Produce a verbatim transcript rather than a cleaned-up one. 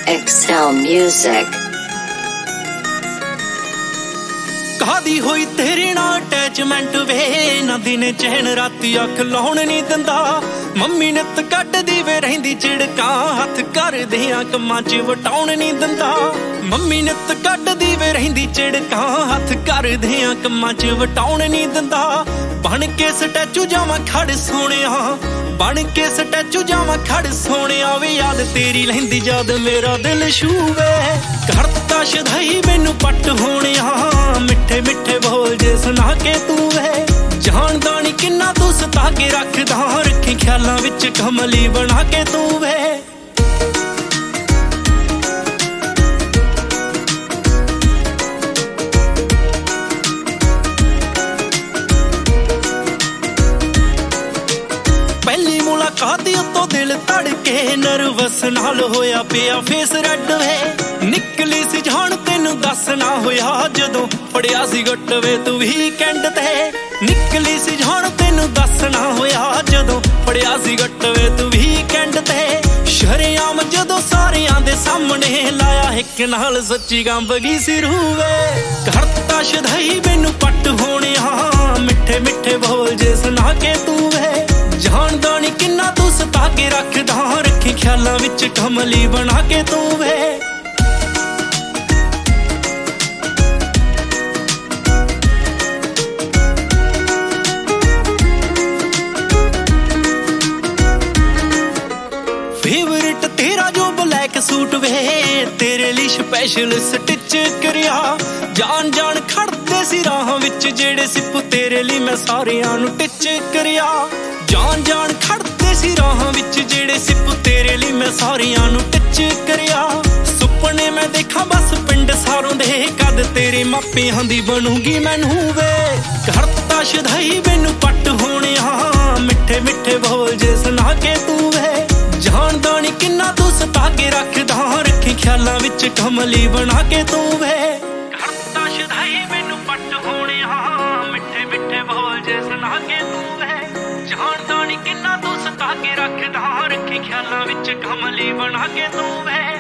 Excel Music। ਕਾਦੀ ਹੋਈ ਤੇਰੇ ਨਾਲ ਅਟੈਚਮੈਂਟ ਵੇ, ਨਾ ਦਿਨੇ ਚੈਨ ਰਾਤੀ ਅੱਖ ਲਾਉਣ ਨਹੀਂ ਦਿੰਦਾ। ਮੰਮੀ ਨਿੱਤ ਕੱਢਦੀ ਵੇ ਰਹਿੰਦੀ ਝਿੜਕਾਂ, ਹੱਥ ਕਰਦਿਆਂ ਕੰਮਾਂ 'ਚ ਵਟਾਉਣ ਨਹੀਂ ਦਿੰਦਾ। ਮੰਮੀ ਨਿੱਤ ਕੱਢਦੀ ਵੇ ਰਹਿੰਦੀ ਝਿੜਕਾਂ, ਹੱਥ ਕਰਦਿਆਂ ਕੰਮਾਂ 'ਚ ਵਟਾਉਣ ਨਹੀਂ ਦਿੰਦਾ। ਬਣ ਕੇ ਸਟੈਚੂ ਜਾਵਾਂ ਖੜ ਸੋਹਣਿਆ, ਬਣ ਕੇ ਸਟੈਚੂ ਜਾਵਾਂ ਖੜ ਸੋਹਣਿਆ ਵੇ। ਯਾਦ ਤੇਰੀ ਲੈਂਦੀ ਜਦ ਮੇਰਾ ਦਿਲ ਛੂਵੇ, ਕਰਤਾ ਸ਼ਦਾਈ ਮੈਨੂੰ ਪੱਟ ਹੋਣਿਆ। ਮਿੱਠੇ ਮਿੱਠੇ ਬੋਲ ਜੇ ਸੁਣਾ ਕੇ ਤੂੰ ਵੇ, ਜਾਣਦਾ ਨੀ ਕਿੰਨਾ ਤੂੰ ਸਤਾ ਕੇ ਰੱਖਦਾ। ਰੱਖੀ ਖਿਆਲਾਂ ਵਿੱਚ ਕਮਲੀ ਬਣਾ ਕੇ ਤੂੰ ਵੇ। ਪਹਿਲੀ ਮੁਲਾਕਾਤ ਉੱਤੋਂ ਦਿਲ ਧੜਕੇ, ਨਰਵਸ ਨਾਲ ਹੋਇਆ ਪਿਆ ਫੇਸ ਰੈੱਡ ਵੇ। ਨਿਕਲੀ ਸੀ ਜਾਣ ਤੈਨੂੰ ਦੱਸਣਾ ਹੋਇਆ, ਜਦੋਂ ਫੜਿਆ ਸੀ ਗੁੱਟ ਵੇ ਤੂੰ ਵੀਕਐਂਡ ਤੇ। ਨਿਕਲੀ ਸੀ ਜਾਣ ਤੈਨੂੰ ਦੱਸਣਾ ਹੋਇਆ, ਜਦੋਂ ਫੜਿਆ ਸੀ ਗੁੱਟ ਵੇ ਤੂੰ ਵੀਕਐਂਡ ਤੇ। ਸ਼ਰੇਆਮ ਜਦੋਂ ਸਾਰਿਆਂ ਦੇ ਸਾਹਮਣੇ ਲਾਇਆ ਇੱਕ ਨਾਲ, ਸੱਚੀ ਕੰਬ ਗਈ ਸੀ ਰੂਹ ਵੇ। ਕਰਤਾ ਸ਼ਦਾਈ ਮੈਨੂੰ ਪੱਟ ਹੋਣਿਆ, ਮਿੱਠੇ ਮਿੱਠੇ ਬੋਲ ਜੇ ਸੁਣਾ ਕੇ ਤੂੰ ਵੇ। ਜਾਣਦਾ ਨੀ ਕਿੰਨਾ ਤੂੰ ਸਤਾ ਕੇ ਰੱਖਦਾ, ਰੱਖੀ ਖਿਆਲਾਂ ਵਿੱਚ ਕਮਲੀ ਬਣਾ ਕੇ ਤੂੰ ਵੇ। ਫੇਵਰਿਟ ਤੇਰਾ ਜੋ ਬਲੈਕ ਸੂਟ ਵੇ, ਤੇਰੇ ਲਈ ਸਪੈਸ਼ਲ ਸਟਿਚ ਕਰਿਆ। ਜਾਣ ਜਾਣ ਖੜਦੇ ਸੀ ਰਾਹਾਂ ਵਿੱਚ ਜਿਹੜੇ ਸਿੱਪ, ਤੇਰੇ ਲਈ ਮੈਂ ਸਾਰਿਆਂ ਨੂੰ ਟਿਚ ਕਰਿਆ। ਜਾਣ ਜਾਣ ਖੜਦੇ ਸੀ ਰਾਹਾਂ ਵਿੱਚ ਜਿਹੜੇ ਸਿੱਪ, ਤੇਰੇ ਲਈ ਮੈਂ ਸਾਰਿਆਂ ਨੂੰ ਟਿਚ ਕਰਿਆ। ਸੁਪਨੇ ਮੈਂ ਦੇਖਾਂ ਬਸ ਪਿੰਡ ਸਾਰੋਂ ਦੇ, ਕਦ ਤੇਰੇ ਮਾਪਿਆਂ ਦੀ ਬਣੂਗੀ ਮੈਨੂੰ ਵੇ। ਕਰਤਾ ਸ਼ਦਾਈ ਮੈਨੂੰ ਪੱਟ ਹੋਣਿਆ, ਮਿੱਠੇ ਮਿੱਠੇ ਬੋਲ ਜੇ ਸੁਣਾ ਕੇ ਤੂੰ ਵੇ। ਜਾਣਦਾ ਨੀ ਕਿੰਨਾ ਤੂੰ ਸਤਾ ਕੇ ਰੱਖਦਾ, ਰੱਖੀ ਖਿਆਲਾਂ ਵਿੱਚ ਕਮਲੀ ਬਣਾ ਕੇ ਤੂੰ ਵੇ। ਕਰਤਾ ਸ਼ਦਾਈ ਮੈਨੂੰ ਪੱਟ ਹੋਣਿਆ, ਮਿੱਠੇ ਮਿੱਠੇ ਬੋਲ ਜੇ ਸੁਣਾ ਕੇ ਤੂੰ ਵੇ। ਜਾਣਦਾ ਨੀ ਕਿੰਨਾ ਤੂੰ ਸਤਾ ਕੇ ਰੱਖਦਾ, ਰੱਖੀ ਖਿਆਲਾਂ ਵਿੱਚ ਕਮਲੀ ਬਣਾ ਕੇ ਤੂੰ ਵੇ।